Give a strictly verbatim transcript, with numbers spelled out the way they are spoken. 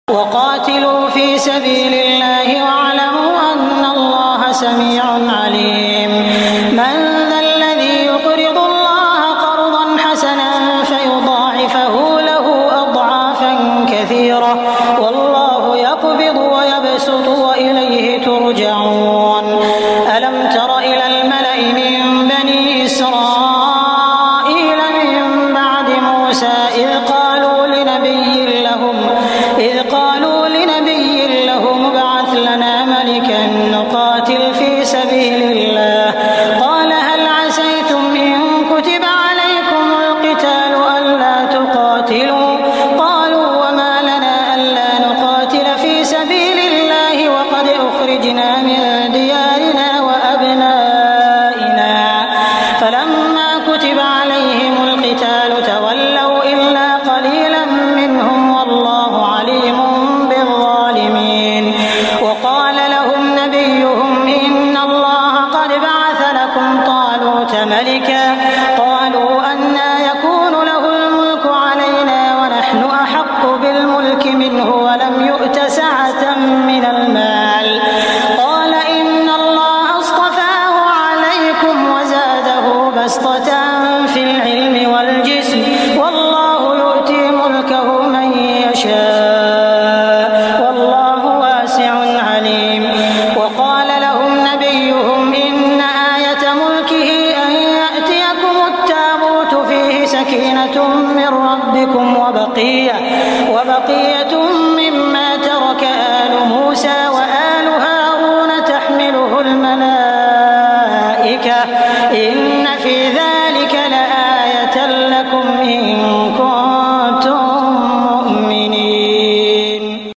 وقاتلوا في سبيل الله واعلموا أن الله سميع عليم. من ذا الذي يقرض الله قرضا حسنا فيضاعفه له أضعافا كثيرة والله يقبض ويبسط وإليه ترجعون. ألم تر إلى الملأ من بني إسرائيل من بعد موسى إذ قالوا لنبي لهم إذ قالوا لنبي لهم ابعث لنا ملكا نقاتل في سبيل الله قال هل عسيتم إن كتب عليكم القتال ألا تقاتلوا قالوا وما لنا ألا نقاتل في سبيل الله وقد أخرجنا من ديارنا وأبنائنا فلما كتب عليهم القتال تولوا إلا قليلا منهم والله عليم بالظالمين. وقال لهم نبيهم إن الله قد بعث لكم طالوت ملكا قالوا أنى يكون له الملك علينا ونحن أحق بالملك منه ولم يؤت